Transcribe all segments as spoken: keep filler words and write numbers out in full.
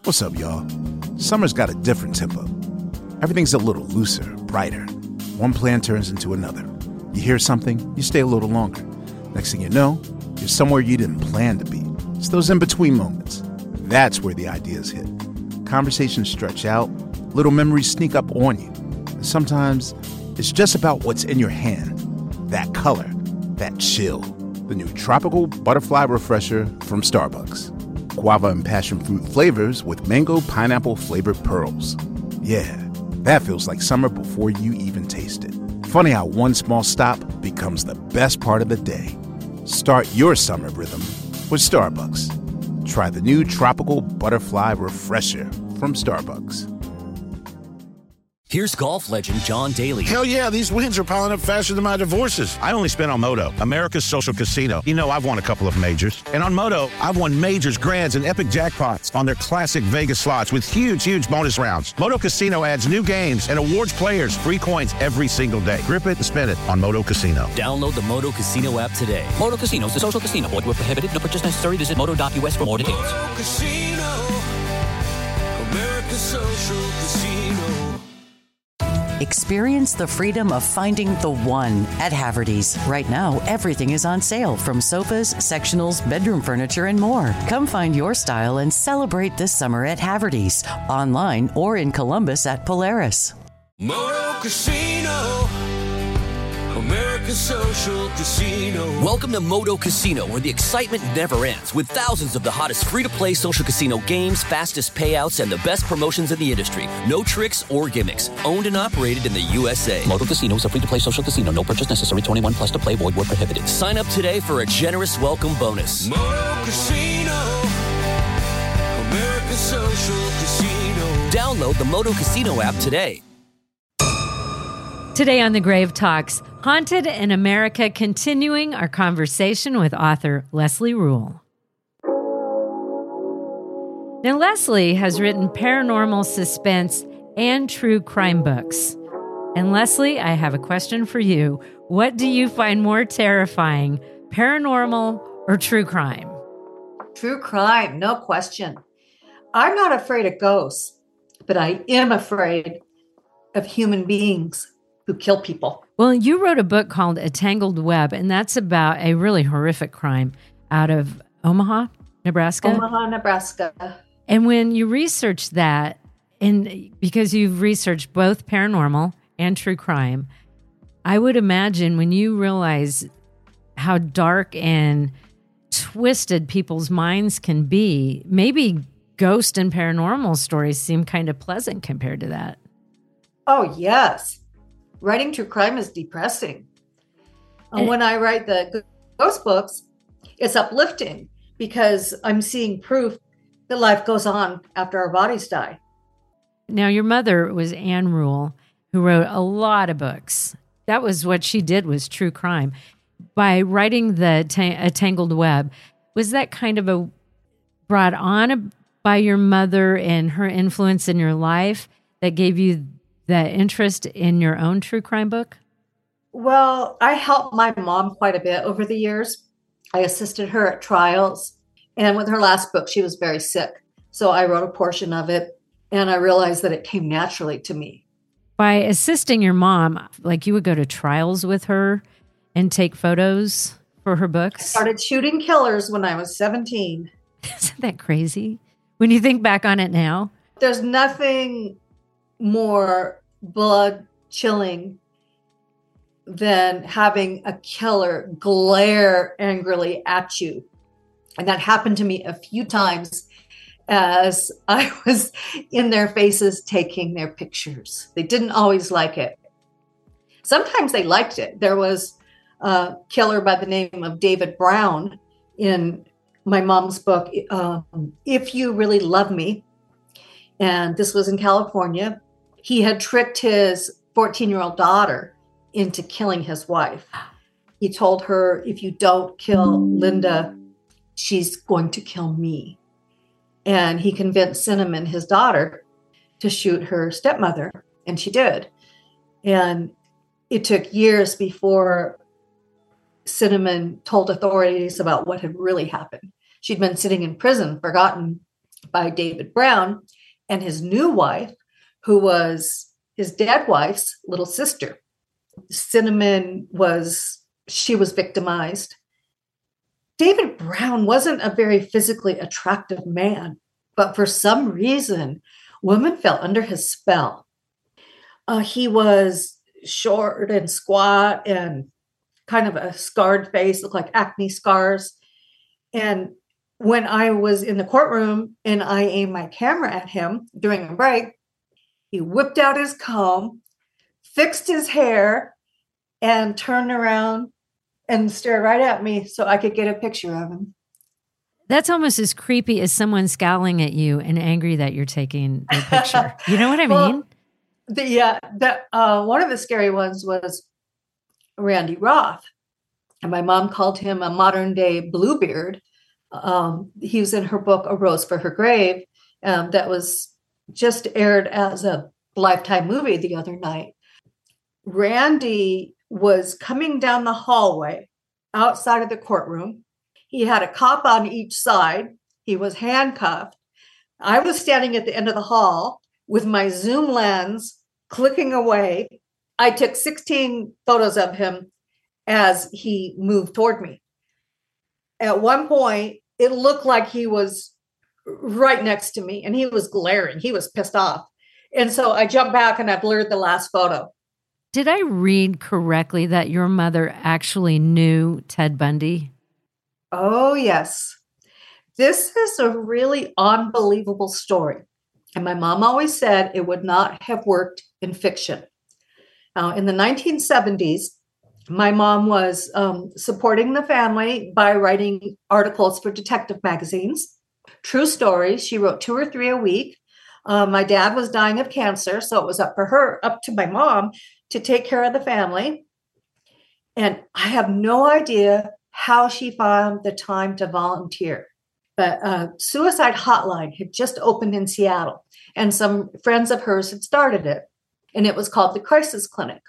What's up, y'all? Summer's got a different tempo. Everything's a little looser, brighter. One plan turns into another. You hear something, you stay a little longer. Next thing you know, you're somewhere you didn't plan to be. It's those in-between moments. That's where the ideas hit. Conversations stretch out, little memories sneak up on you. And sometimes it's just about what's in your hand. That color, that chill. The new Tropical Butterfly Refresher from Starbucks. Guava and passion fruit flavors with mango pineapple flavored pearls. Yeah, that feels like summer before you even taste it. Funny how one small stop becomes the best part of the day. Start your summer rhythm with Starbucks. Try the new Tropical Butterfly Refresher from Starbucks. Here's golf legend John Daly. Hell yeah, these wins are piling up faster than my divorces. I only spent on Moto, America's social casino. You know, I've won a couple of majors. And on Moto, I've won majors, grands, and epic jackpots on their classic Vegas slots with huge, huge bonus rounds. Moto Casino adds new games and awards players free coins every single day. Grip it and spin it on Moto Casino. Download the Moto Casino app today. Moto Casino is a social casino. Void where prohibited. No purchase necessary. Visit moto dot u s for more details. Moto Casino, America's social casino. Experience the freedom of finding the one at Haverty's. Right now, everything is on sale, from sofas, sectionals, bedroom furniture, and more. Come find your style and celebrate this summer at Haverty's, online or in Columbus at Polaris. Moto Casino, America's social casino. Welcome to Moto Casino, where the excitement never ends, with thousands of the hottest free-to-play social casino games, fastest payouts, and the best promotions in the industry. No tricks or gimmicks. Owned and operated in the U S A. Moto Casino is a free-to-play social casino. No purchase necessary. twenty-one plus to play. Void where prohibited. Sign up today for a generous welcome bonus. Moto Casino, America's social casino. Download the Moto Casino app today. Today on The Grave Talks, Haunted in America, continuing our conversation with author Leslie Rule. Now, Leslie has written paranormal suspense and true crime books. And Leslie, I have a question for you. What do you find more terrifying, paranormal or true crime? True crime, no question. I'm not afraid of ghosts, but I am afraid of human beings who kill people. Well, you wrote a book called A Tangled Web, and that's about a really horrific crime out of Omaha, Nebraska. Omaha, Nebraska. And when you researched that, and because you've researched both paranormal and true crime, I would imagine when you realize how dark and twisted people's minds can be, maybe ghost and paranormal stories seem kind of pleasant compared to that. Oh, yes. Writing true crime is depressing. And when I write the ghost books, it's uplifting because I'm seeing proof that life goes on after our bodies die. Now, your mother was Anne Rule, who wrote a lot of books. That was what she did, was true crime. By writing the ta- A Tangled Web, was that kind of a brought on by your mother and her influence in your life that gave you the interest in your own true crime book? Well, I helped my mom quite a bit over the years. I assisted her at trials. And with her last book, she was very sick. So I wrote a portion of it, and I realized that it came naturally to me. By assisting your mom, like you would go to trials with her and take photos for her books? I started shooting killers when I was seventeen. Isn't that crazy? When you think back on it now? There's nothing more blood chilling than having a killer glare angrily at you. And that happened to me a few times as I was in their faces taking their pictures. They didn't always like it. Sometimes they liked it. There was a killer by the name of David Brown in my mom's book, um, If You Really Love Me. And this was in California. He had tricked his fourteen-year-old daughter into killing his wife. He told her, if you don't kill Linda, she's going to kill me. And he convinced Cinnamon, his daughter, to shoot her stepmother, and she did. And it took years before Cinnamon told authorities about what had really happened. She'd been sitting in prison, forgotten by David Brown and his new wife, who was his dead wife's little sister. Cinnamon was, she was victimized. David Brown wasn't a very physically attractive man, but for some reason, women fell under his spell. Uh, he was short and squat and kind of a scarred face, looked like acne scars. And when I was in the courtroom and I aimed my camera at him during a break, he whipped out his comb, fixed his hair, and turned around and stared right at me so I could get a picture of him. That's almost as creepy as someone scowling at you and angry that you're taking their picture. You know what I well, mean? The, yeah, that uh, one of the scary ones was Randy Roth. And my mom called him a modern day Bluebeard. Um, he was in her book, A Rose for Her Grave, um, that was just aired as a Lifetime movie the other night. Randy was coming down the hallway outside of the courtroom. He had a cop on each side. He was handcuffed. I was standing at the end of the hall with my zoom lens clicking away. I took sixteen photos of him as he moved toward me. At one point, it looked like he was right next to me and he was glaring. He was pissed off. And so I jumped back and I blurred the last photo. Did I read correctly that your mother actually knew Ted Bundy? Oh, yes. This is a really unbelievable story. And my mom always said it would not have worked in fiction. Now, in the nineteen seventies, my mom was um, supporting the family by writing articles for detective magazines. True stories. She wrote two or three a week. Uh, my dad was dying of cancer, so it was up for her, up to my mom to take care of the family. And I have no idea how she found the time to volunteer. But uh, Suicide Hotline had just opened in Seattle, and some friends of hers had started it, and it was called the Crisis Clinic.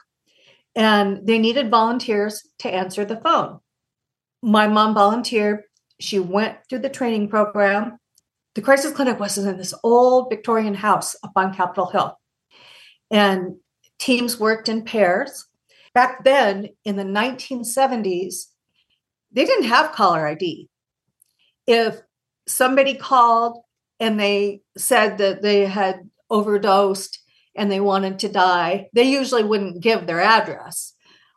And they needed volunteers to answer the phone. My mom volunteered. She went through the training program. The Crisis Clinic was in this old Victorian house up on Capitol Hill. And teams worked in pairs. Back then, in the nineteen seventies, they didn't have caller I D. If somebody called and they said that they had overdosed and they wanted to die, they usually wouldn't give their address.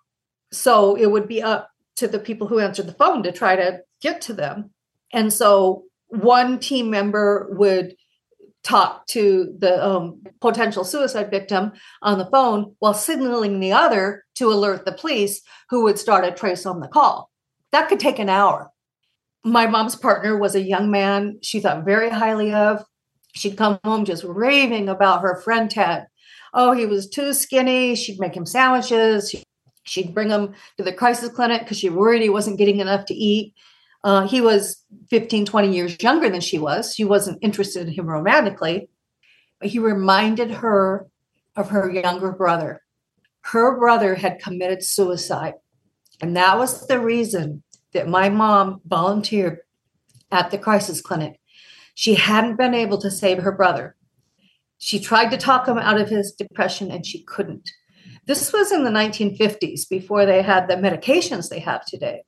So it would be up to the people who answered the phone to try to get to them. And so one team member would talk to the um, potential suicide victim on the phone while signaling the other to alert the police, who would start a trace on the call. That could take an hour. My mom's partner was a young man she thought very highly of. She'd come home just raving about her friend Ted. Oh, he was too skinny. She'd make him sandwiches. She'd bring him to the crisis clinic because she worried he wasn't getting enough to eat. Uh, he was fifteen, twenty years younger than she was. She wasn't interested in him romantically. But he reminded her of her younger brother. Her brother had committed suicide. And that was the reason that my mom volunteered at the crisis clinic. She hadn't been able to save her brother. She tried to talk him out of his depression and she couldn't. This was in the nineteen fifties, before they had the medications they have today.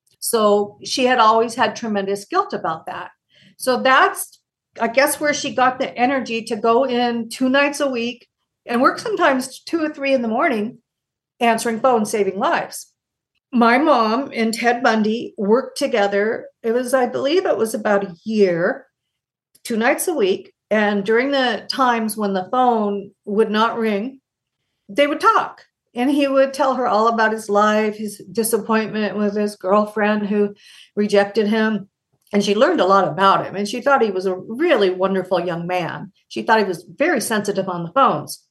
So she had always had tremendous guilt about that. So that's, I guess, where she got the energy to go in two nights a week and work sometimes two or three in the morning, answering phones, saving lives. My mom and Ted Bundy worked together. It was, I believe it was about a year, two nights a week. And during the times when the phone would not ring, they would talk. And he would tell her all about his life, his disappointment with his girlfriend who rejected him. And she learned a lot about him. And she thought he was a really wonderful young man. She thought he was very sensitive on the phones.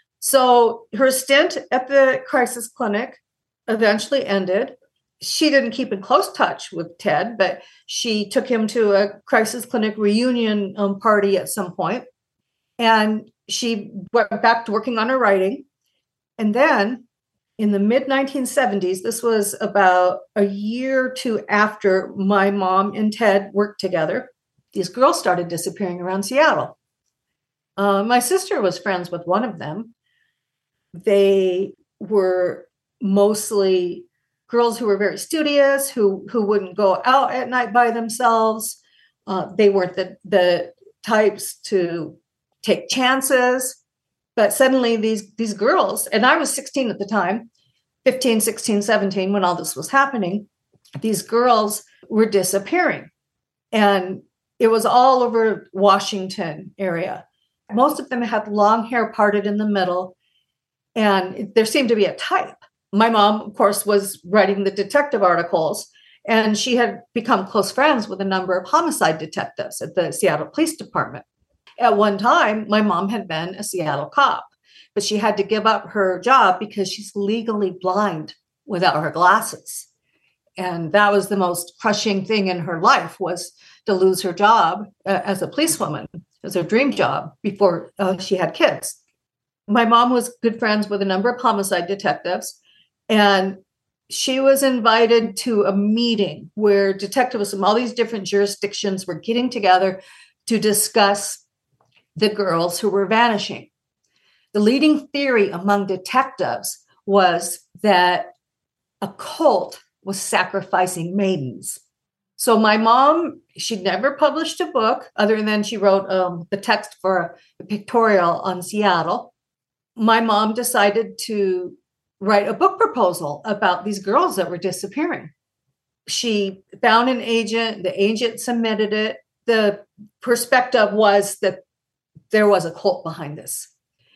So her stint at the crisis clinic eventually ended. She didn't keep in close touch with Ted, but she took him to a crisis clinic reunion um, party at some point. And she went back to working on her writing. And then in the mid nineteen seventies, this was about a year or two after my mom and Ted worked together, these girls started disappearing around Seattle. Uh, my sister was friends with one of them. They were mostly girls who were very studious, who who wouldn't go out at night by themselves. Uh, they weren't the, the types to take chances. But suddenly these, these girls, and I was sixteen at the time, fifteen, sixteen, seventeen, when all this was happening, these girls were disappearing. And it was all over Washington area. Most of them had long hair parted in the middle, and there seemed to be a type. My mom, of course, was writing the detective articles, and she had become close friends with a number of homicide detectives at the Seattle Police Department. At one time, my mom had been a Seattle cop, but she had to give up her job because she's legally blind without her glasses. And that was the most crushing thing in her life, was to lose her job uh, as a policewoman, as her dream job, before uh, she had kids. My mom was good friends with a number of homicide detectives, and she was invited to a meeting where detectives from all these different jurisdictions were getting together to discuss the girls who were vanishing. The leading theory among detectives was that a cult was sacrificing maidens. So my mom, she'd never published a book other than she wrote um, the text for a pictorial on Seattle. My mom decided to write a book proposal about these girls that were disappearing. She found an agent, the agent submitted it. The perspective was that there was a cult behind this,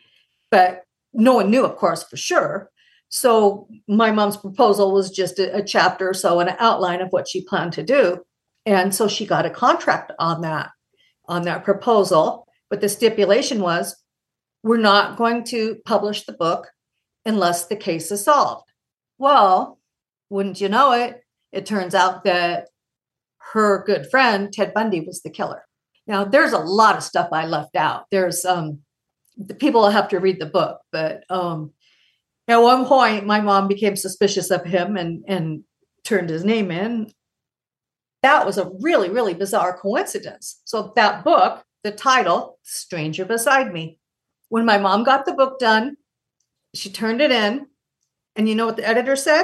but no one knew, of course, for sure. So my mom's proposal was just a, a chapter or so, an outline of what she planned to do. And so she got a contract on that, on that proposal. But the stipulation was, we're not going to publish the book unless the case is solved. Well, wouldn't you know it, it turns out that her good friend, Ted Bundy, was the killer. Now, there's a lot of stuff I left out. There's um, the people will have to read the book, but um, at one point, my mom became suspicious of him and, and turned his name in. That was a really, really bizarre coincidence. So that book, the title, Stranger Beside Me. When my mom got the book done, she turned it in. And you know what the editor said?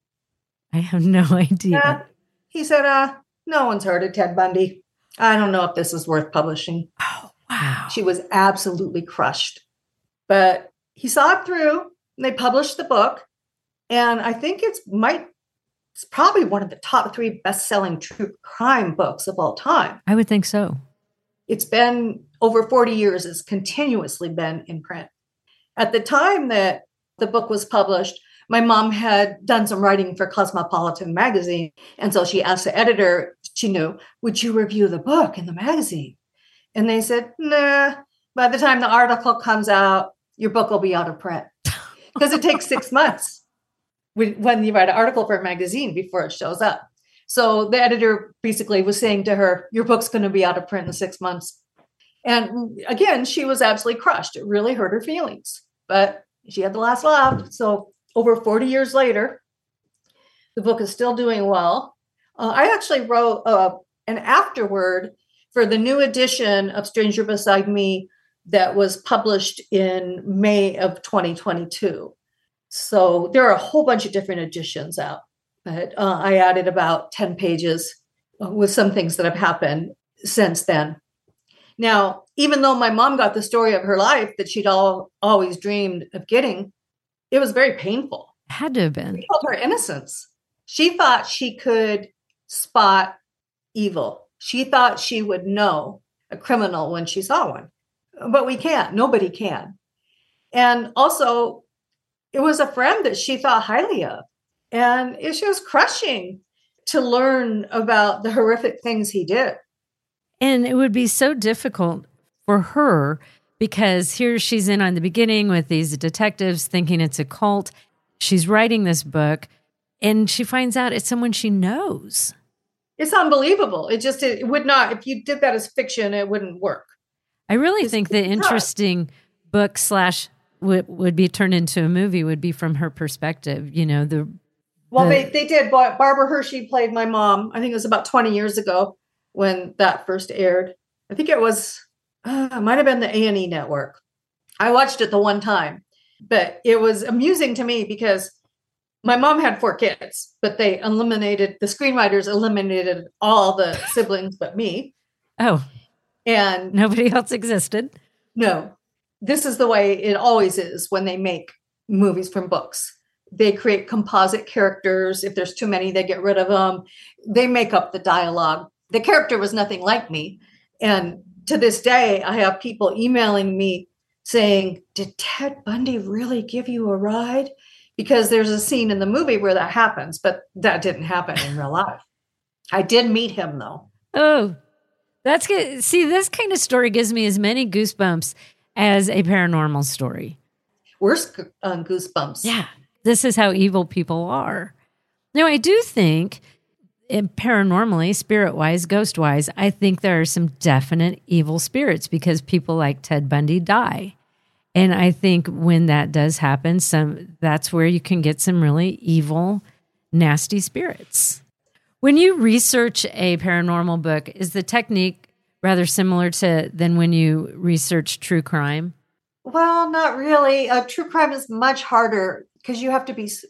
I have no idea. Uh, he said, uh, no one's heard of Ted Bundy. I don't know if this is worth publishing. Oh, wow. She was absolutely crushed. But he saw it through. And they published the book. And I think it's might it's probably one of the top three best-selling true crime books of all time. I would think so. It's been over forty years. It's continuously been in print. At the time that the book was published, my mom had done some writing for Cosmopolitan magazine. And so she asked the editor, she knew, would you review the book in the magazine? And they said, nah, by the time the article comes out, your book will be out of print. Because it takes six months when you write an article for a magazine before it shows up. So the editor basically was saying to her, your book's going to be out of print in six months. And again, she was absolutely crushed. It really hurt her feelings, but she had the last laugh. So over forty years later, the book is still doing well. Uh, I actually wrote uh, an afterword for the new edition of Stranger Beside Me that was published in May of twenty twenty-two. So there are a whole bunch of different editions out. But uh, I added about ten pages with some things that have happened since then. Now, even though my mom got the story of her life that she'd all, always dreamed of getting, it was very painful. It had to have been. It killed her innocence. She thought she could spot evil. She thought she would know a criminal when she saw one. But we can't. Nobody can. And also, it was a friend that she thought highly of. And it was crushing to learn about the horrific things he did. And it would be so difficult for her because here she's in on the beginning with these detectives thinking it's a cult. She's writing this book and she finds out it's someone she knows. It's unbelievable. It just, it would not, if you did that as fiction, it wouldn't work. I really It's, think the it's interesting tough. book slash would, would be turned into a movie would be from her perspective. You know, the Well, the, they, they did. Barbara Hershey played my mom. I think it was about twenty years ago. when that first aired. I think it was, uh, it might have been the A and E network. I watched it the one time, but it was amusing to me because my mom had four kids, but they eliminated, the screenwriters eliminated all the siblings but me. Oh, and nobody else existed. No, this is the way it always is when they make movies from books. They create composite characters. If there's too many, they get rid of them. They make up the dialogue. The character was nothing like me. And to this day, I have people emailing me saying, did Ted Bundy really give you a ride? Because there's a scene in the movie where that happens, but that didn't happen in real life. I did meet him, though. Oh, that's good. See, this kind of story gives me as many goosebumps as a paranormal story. Worse uh, goosebumps. Yeah. This is how evil people are. Now, I do think, paranormally, spirit-wise, ghost-wise, I think there are some definite evil spirits because people like Ted Bundy die. And I think when that does happen, some that's where you can get some really evil, nasty spirits. When you research a paranormal book, is the technique rather similar to than when you research true crime? Well, not really. Uh, true crime is much harder because you have to be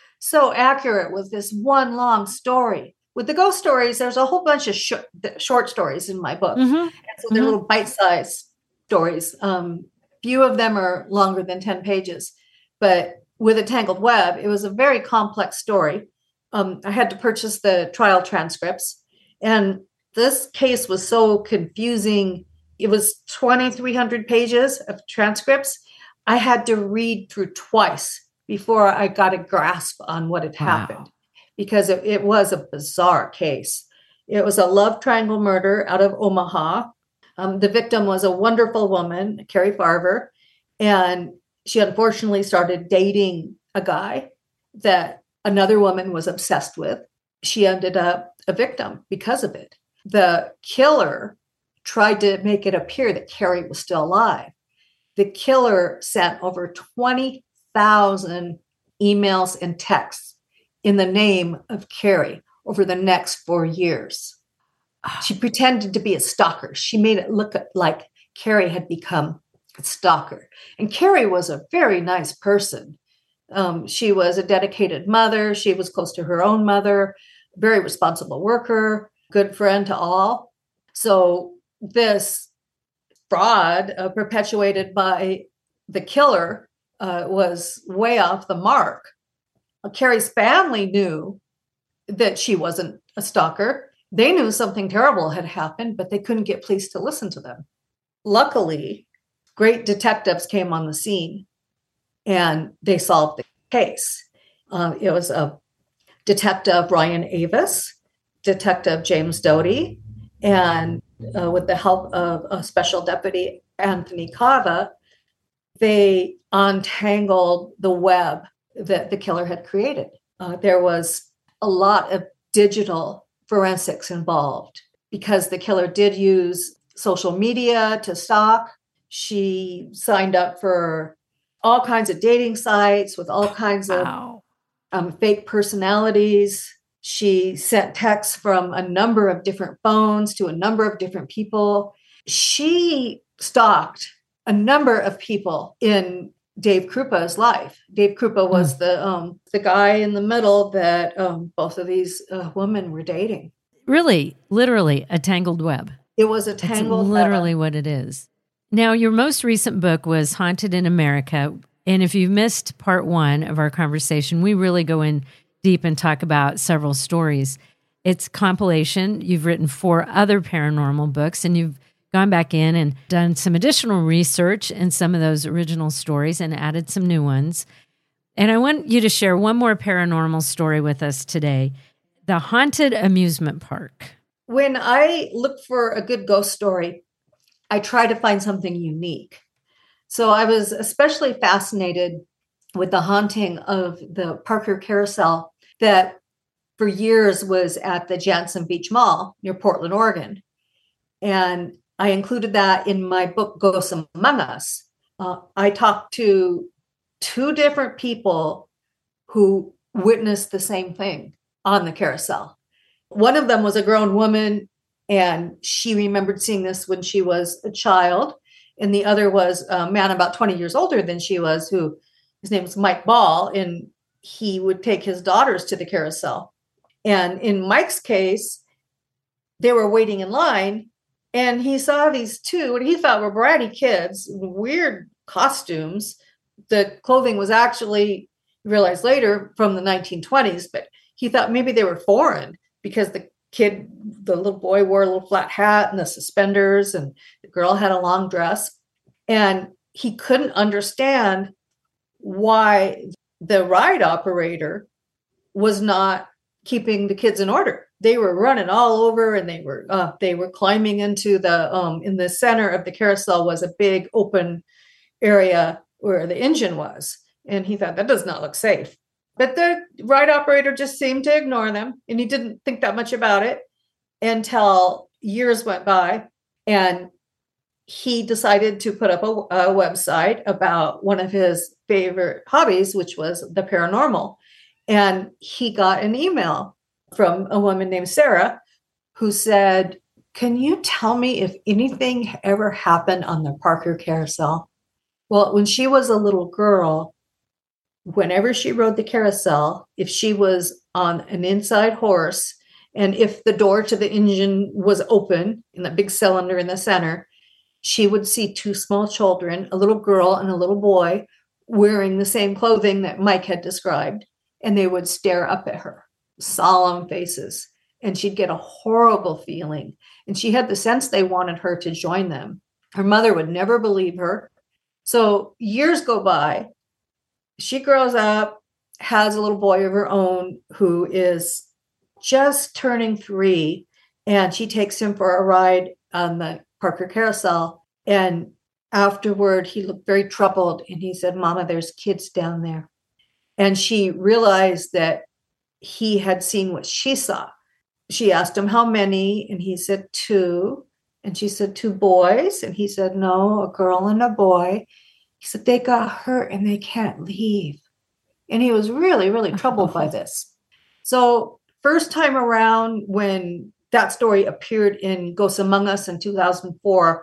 so accurate with this one long story. With the ghost stories, there's a whole bunch of sh- short stories in my book. Mm-hmm. And so they're mm-hmm. little bite-sized stories. Um, few of them are longer than ten pages. But with A Tangled Web, it was a very complex story. Um, I had to purchase the trial transcripts. And this case was so confusing. It was twenty-three hundred pages of transcripts. I had to read through twice before I got a grasp on what had Wow. happened, because it, it was a bizarre case. It was a love triangle murder out of Omaha. Um, the victim was a wonderful woman, Carrie Farver, and she unfortunately started dating a guy that another woman was obsessed with. She ended up a victim because of it. The killer tried to make it appear that Carrie was still alive. The killer sent over twenty thousand emails and texts in the name of Carrie over the next four years. She pretended to be a stalker. She made it look like Carrie had become a stalker. And Carrie was a very nice person. Um, she was a dedicated mother. She was close to her own mother, very responsible worker, good friend to all. So this fraud uh, perpetuated by the killer uh, was way off the mark. Uh, Carrie's family knew that she wasn't a stalker. They knew something terrible had happened, but they couldn't get police to listen to them. Luckily, great detectives came on the scene and they solved the case. Uh, it was a Detective Ryan Avis, Detective James Doty, and uh, with the help of a Special Deputy Anthony Cava, they untangled the web that the killer had created. Uh, there was a lot of digital forensics involved because the killer did use social media to stalk. She signed up for all kinds of dating sites with all kinds Wow. of um, fake personalities. She sent texts from a number of different phones to a number of different people. She stalked a number of people in Dave Krupa's life. Dave Krupa was mm. the um, the guy in the middle that um, both of these uh, women were dating. Really, literally a tangled web. It was a tangled It's literally web. what it is. Now, your most recent book was Haunted in America. And if you've missed part one of our conversation, we really go in deep and talk about several stories. It's compilation. You've written four other paranormal books, and you've gone back in and done some additional research in some of those original stories and added some new ones. And I want you to share one more paranormal story with us today, the Haunted Amusement Park. When I look for a good ghost story, I try to find something unique. So I was especially fascinated with the haunting of the Parker Carousel that for years was at the Jansen Beach Mall near Portland, Oregon. And I included that in my book, Ghosts Among Us. Uh, I talked to two different people who witnessed the same thing on the carousel. One of them was a grown woman, And she remembered seeing this when she was a child. And the other was a man about twenty years older than she was, who his name was Mike Ball, and he would take his daughters to the carousel. And in Mike's case, they were waiting in line, and he saw these two, what he thought were bratty kids, weird costumes. The clothing was actually, he realized later, from the nineteen twenties, but he thought maybe they were foreign because the kid, the little boy wore a little flat hat and the suspenders, and the girl had a long dress. And he couldn't understand why the ride operator was not keeping the kids in order. They were running all over, and they were uh, they were climbing into the um, in the center of the carousel was a big open area where the engine was, and he thought that does not look safe. But the ride operator just seemed to ignore them, and he didn't think that much about it until years went by, and he decided to put up a, a website about one of his favorite hobbies, which was the paranormal. And he got an email from a woman named Sarah who said, "Can you tell me if anything ever happened on the Parker carousel?" Well, when she was a little girl, whenever she rode the carousel, if she was on an inside horse, and if the door to the engine was open in the big cylinder in the center, she would see two small children, a little girl and a little boy, wearing the same clothing that Mike had described. And they would stare up at her, solemn faces. And she'd get a horrible feeling. And she had the sense they wanted her to join them. Her mother would never believe her. So years go by. She grows up, has a little boy of her own who is just turning three. And she takes him for a ride on the Parker carousel. And afterward, he looked very troubled. And he said, "Mama, there's kids down there." And she realized that he had seen what she saw. She asked him how many, and he said two. And she said, "Two boys?" And he said, "No, a girl and a boy." He said, "They got hurt and they can't leave." And he was really, really troubled by this. So first time around when that story appeared in Ghosts Among Us in two thousand four,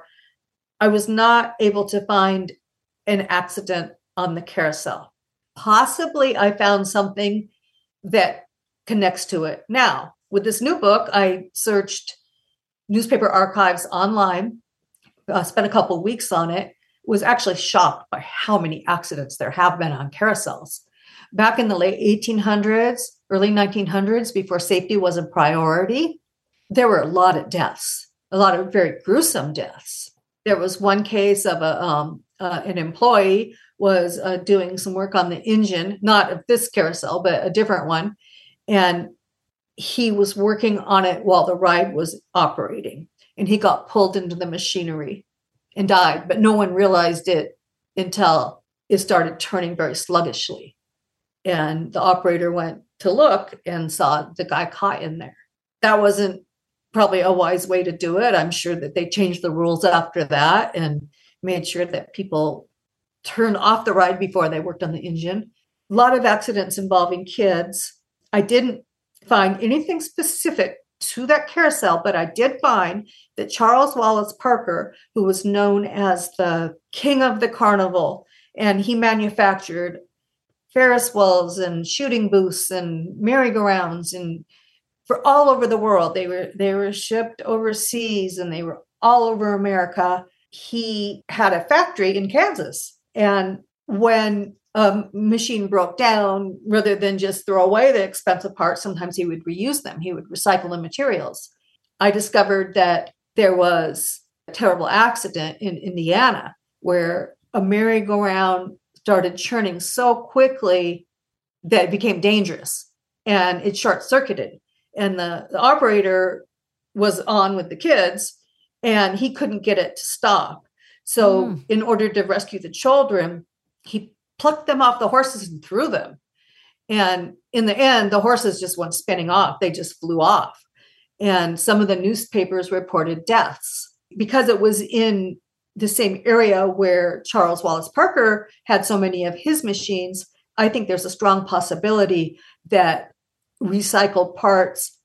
I was not able to find an accident on the carousel. Possibly I found something that connects to it. Now, with this new book, I searched newspaper archives online, uh, spent a couple of weeks on it, was actually shocked by how many accidents there have been on carousels. Back in the late eighteen hundreds, early nineteen hundreds, before safety was a priority, there were a lot of deaths, a lot of very gruesome deaths. There was one case of a um, uh, an employee was uh, doing some work on the engine, not of this carousel, but a different one. And he was working on it while the ride was operating. And he got pulled into the machinery and died. But no one realized it until it started turning very sluggishly. And the operator went to look and saw the guy caught in there. That wasn't probably a wise way to do it. I'm sure that they changed the rules after that and made sure that people turned off the ride before they worked on the engine. A lot of accidents involving kids. I didn't find anything specific to that carousel, but I did find that Charles Wallace Parker, who was known as the king of the carnival, and he manufactured Ferris wheels and shooting booths and merry-go-rounds and for all over the world. They were they were shipped overseas and they were all over America. He had a factory in Kansas. And when a machine broke down, rather than just throw away the expensive parts, sometimes he would reuse them. He would recycle the materials. I discovered that there was a terrible accident in Indiana where a merry-go-round started churning so quickly that it became dangerous and it short-circuited. And the, the operator was on with the kids and he couldn't get it to stop. So mm. in order to rescue the children, he plucked them off the horses and threw them. And in the end, the horses just went spinning off. They just flew off. And some of the newspapers reported deaths because it was in the same area where Charles Wallace Parker had so many of his machines. I think there's a strong possibility that recycled parts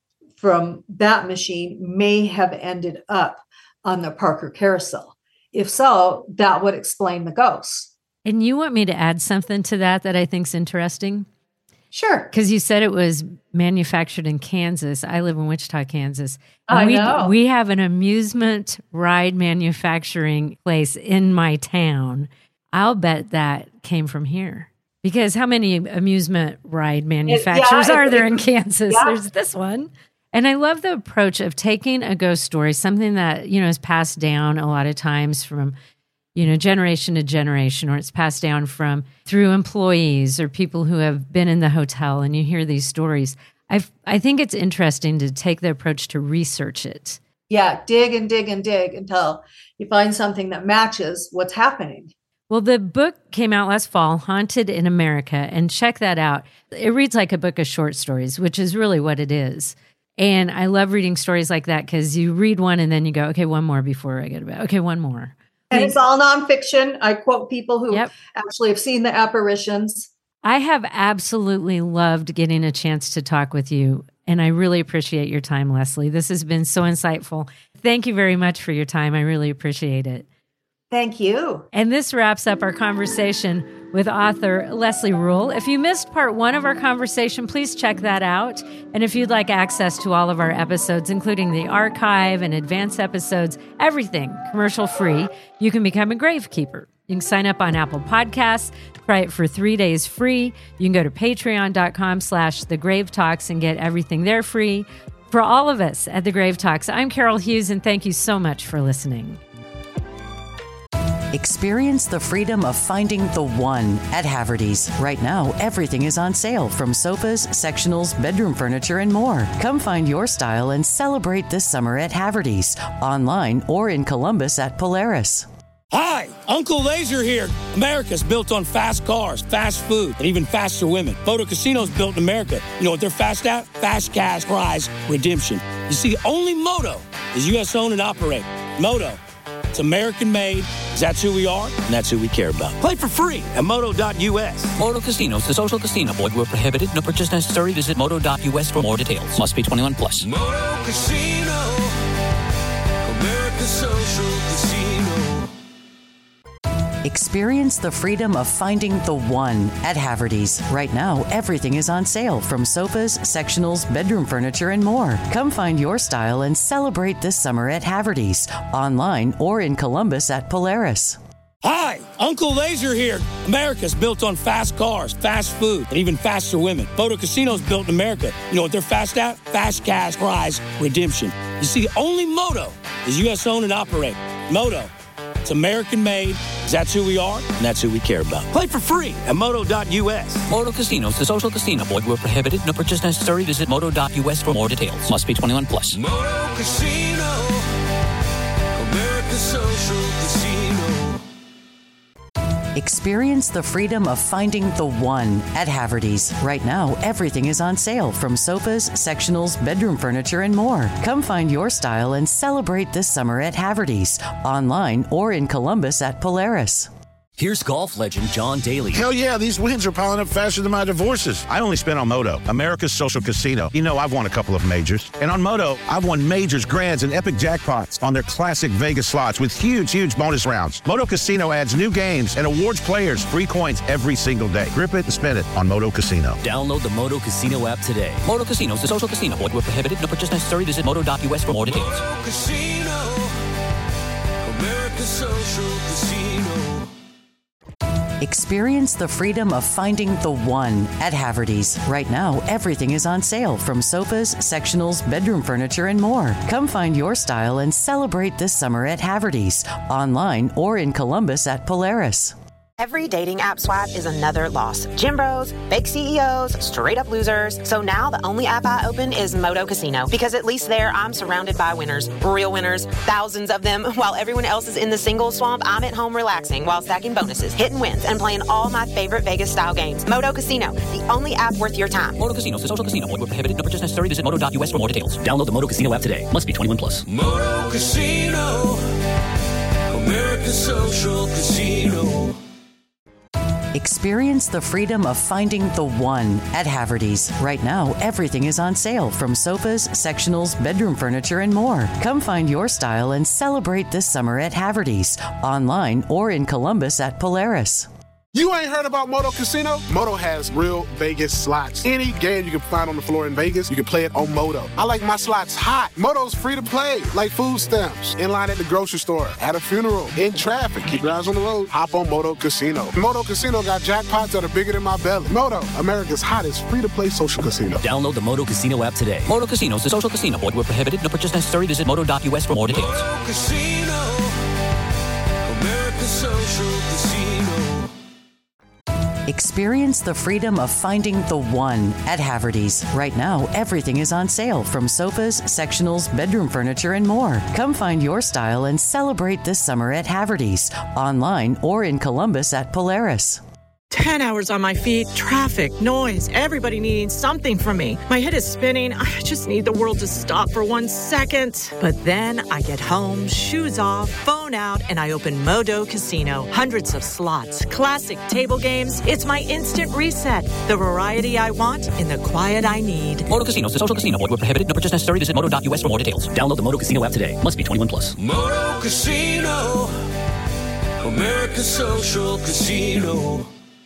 from that machine may have ended up on the Parker carousel. If so, that would explain the ghosts. And you want me to add something to that that I think is interesting? Sure. Because you said it was manufactured in Kansas. I live in Wichita, Kansas. And I we, know. We have an amusement ride manufacturing place in my town. I'll bet that came from here. Because how many amusement ride manufacturers yeah, are there it, in Kansas? Yeah. There's this one. And I love the approach of taking a ghost story, something that, you know, is passed down a lot of times from, you know, generation to generation, or it's passed down from through employees or people who have been in the hotel, and you hear these stories. I I think it's interesting to take the approach to research it. Yeah, dig and dig and dig until you find something that matches what's happening. Well, the book came out last fall, Haunted in America, and check that out. It reads like a book of short stories, which is really what it is. And I love reading stories like that because you read one and then you go, okay, one more before I go to bed. Okay, one more. And it's all nonfiction. I quote people who Yep. actually have seen the apparitions. I have absolutely loved getting a chance to talk with you, and I really appreciate your time, Leslie. This has been so insightful. Thank you very much for your time. I really appreciate it. Thank you. And this wraps up our conversation with author Leslie Rule. If you missed part one of our conversation, please check that out. And if you'd like access to all of our episodes, including the archive and advanced episodes, everything commercial free, you can become a gravekeeper. You can sign up on Apple Podcasts, try it for three days free. You can go to patreon.com slash the Grave Talks and get everything there free. For all of us at the Grave Talks, I'm Carol Hughes, and thank you so much for listening. Experience the freedom of finding the one at Haverty's. Right now, everything is on sale, from sofas, sectionals, bedroom furniture, and more. Come find your style and celebrate this summer at Haverty's, online or in Columbus at Polaris. Hi, Uncle Laser here. America's built on fast cars, fast food, and even faster women. Moto Casino's built in America. You know what they're fast at? Fast cash prize redemption. You see, only Moto is U S owned and operated. Moto, it's American made. That's who we are, and that's who we care about. Play for free at moto dot U S. Moto Casinos, the social casino. Void where prohibited. No purchase necessary. Visit moto dot U S for more details. Must be twenty-one plus. Moto Casino, America's social casino. Experience the freedom of finding the one at Haverty's. Right now, everything is on sale, from sofas, sectionals, bedroom furniture, and more. Come find your style and celebrate this summer at Haverty's, online or in Columbus at Polaris. Hi, Uncle Laser here. America's built on fast cars, fast food, and even faster women. Moto Casino's built in America. You know what they're fast at? Fast cash prize redemption. You see, only Moto is U S owned and operated. Moto, it's American made. That's who we are, and that's who we care about. Play for free at moto dot U S. Moto Casinos, the social casino. Void where prohibited. No purchase necessary. Visit moto dot U S for more details. Must be twenty-one plus. Moto Casino, America's social casino. Experience the freedom of finding the one at Haverty's. Right now, everything is on sale, from sofas, sectionals, bedroom furniture, and more. Come find your style and celebrate this summer at Haverty's, online or in Columbus at Polaris. Here's golf legend John Daly. Hell yeah, these wins are piling up faster than my divorces. I only spent on Moto, America's social casino. You know I've won a couple of majors. And on Moto, I've won majors, grands, and epic jackpots on their classic Vegas slots with huge, huge bonus rounds. Moto Casino adds new games and awards players free coins every single day. Grip it and spin it on Moto Casino. Download the Moto Casino app today. Moto Casinos, the social casino. Void where prohibited. No purchase necessary. Visit moto dot U S for more details. Moto Casino, America's social casino. Experience the freedom of finding the one at Haverty's. Right now, everything is on sale, from sofas, sectionals, bedroom furniture, and more. Come find your style and celebrate this summer at Haverty's, online or in Columbus at Polaris. Every dating app swipe is another loss. Gym bros, fake C E Os, straight up losers. So now the only app I open is Moto Casino, because at least there I'm surrounded by winners, real winners, thousands of them. While everyone else is in the singles swamp, I'm at home relaxing while stacking bonuses, hitting wins, and playing all my favorite Vegas style games. Moto Casino, the only app worth your time. Moto Casino, the social casino. Void where prohibited. No purchase necessary. Visit moto dot U S for more details. Download the Moto Casino app today. Must be twenty-one plus. Moto Casino, America's social casino. Experience the freedom of finding the one at Haverty's. Right now, everything is on sale, from sofas, sectionals, bedroom furniture, and more. Come find your style and celebrate this summer at Haverty's, online or in Columbus at Polaris. You ain't heard about Moto Casino? Moto has real Vegas slots. Any game you can find on the floor in Vegas, you can play it on Moto. I like my slots hot. Moto's free to play, like food stamps, in line at the grocery store, at a funeral, in traffic. Keep your eyes on the road. Hop on Moto Casino. Moto Casino got jackpots that are bigger than my belly. Moto, America's hottest free-to-play social casino. Download the Moto Casino app today. Moto Casino is a social casino. Void where prohibited. No purchase necessary. Visit moto dot U S for more details. Moto Casino, America's social casino. Experience the freedom of finding the one at Haverty's. Right now, everything is on sale, from sofas, sectionals, bedroom furniture, and more. Come find your style and celebrate this summer at Haverty's, online or in Columbus at Polaris. Ten hours on my feet, traffic, noise, everybody needing something from me. My head is spinning. I just need the world to stop for one second. But then I get home, shoes off, phone out, and I open Modo Casino. Hundreds of slots, classic table games. It's my instant reset. The variety I want in the quiet I need. Moto Casino is a social casino. Void where prohibited. No purchase necessary. Visit moto dot U S for more details. Download the Moto Casino app today. Must be twenty-one plus. Moto Casino, America's social casino.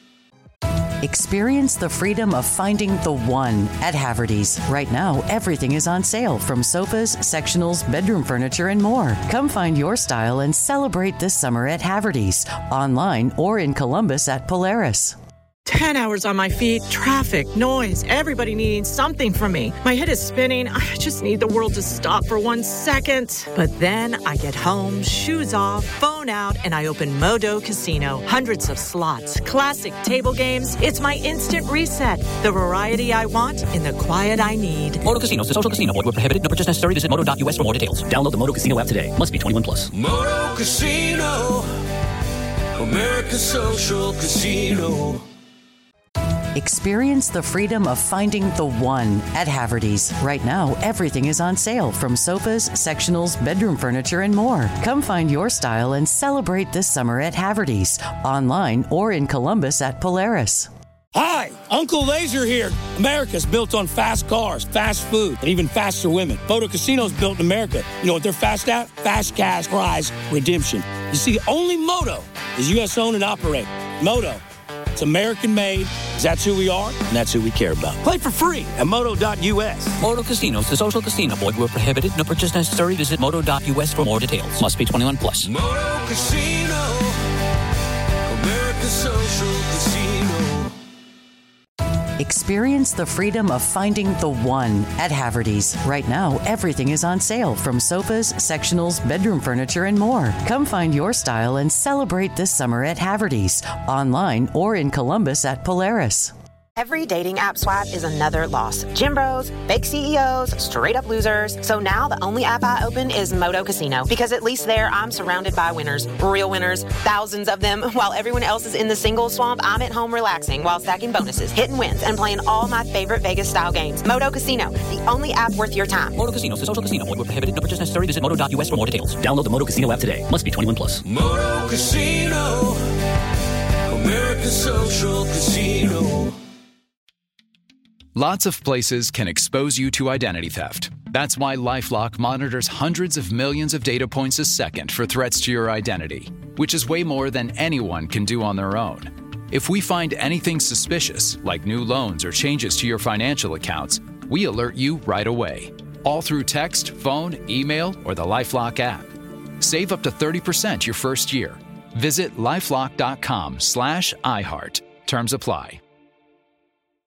Experience the freedom of finding the one at Haverty's. Right now, everything is on sale, from sofas, sectionals, bedroom furniture, and more. Come find your style and celebrate this summer at Haverty's, online or in Columbus at Polaris. Ten hours on my feet, traffic, noise, everybody needing something from me. My head is spinning. I just need the world to stop for one second. But then I get home, shoes off, phone out, and I open Modo Casino. Hundreds of slots, classic table games. It's my instant reset. The variety I want in the quiet I need. Moto Casino is a social casino. Void where prohibited. No purchase necessary. Visit moto dot U S for more details. Download the Moto Casino app today. Must be twenty-one plus. Moto Casino, America's social casino. Experience the freedom of finding the one at Haverty's. Right now, everything is on sale, from sofas, sectionals, bedroom furniture, and more. Come find your style and celebrate this summer at Haverty's, online or in Columbus at Polaris. Hi, Uncle Laser here. America's built on fast cars, fast food, and even faster women. Moto Casino's built in America. You know what they're fast at? Fast cash prize redemption. You see, only Moto is U S owned and operated. Moto, it's American made. That's who we are, and that's who we care about. Play for free at moto dot U S. Moto Casino is a social casino. Void where prohibited. No purchase necessary. Visit moto dot U S for more details. Must be twenty-one plus. Moto Casino, America's social casino. Experience the freedom of finding the one at Haverty's. Right now, everything is on sale, from sofas, sectionals, bedroom furniture, and more. Come find your style and celebrate this summer at Haverty's, online or in Columbus at Polaris. Every dating app swipe is another loss. Gym bros, fake C E Os, straight up losers. So now the only app I open is Modo Casino, because at least there I'm surrounded by winners, real winners, thousands of them. While everyone else is in the single swamp, I'm at home relaxing while stacking bonuses, hitting wins, and playing all my favorite Vegas style games. Modo Casino, the only app worth your time. Moto Casino is a social casino. Void where prohibited. No purchase necessary. Visit moto dot U S for more details. Download the Moto Casino app today. Must be twenty-one plus. Moto Casino, America's social casino. Lots of places can expose you to identity theft. That's why LifeLock monitors hundreds of millions of data points a second for threats to your identity, which is way more than anyone can do on their own. If we find anything suspicious, like new loans or changes to your financial accounts, we alert you right away, all through text, phone, email, or the LifeLock app. Save up to thirty percent your first year. Visit lifelock dot com slash iHeart. Terms apply.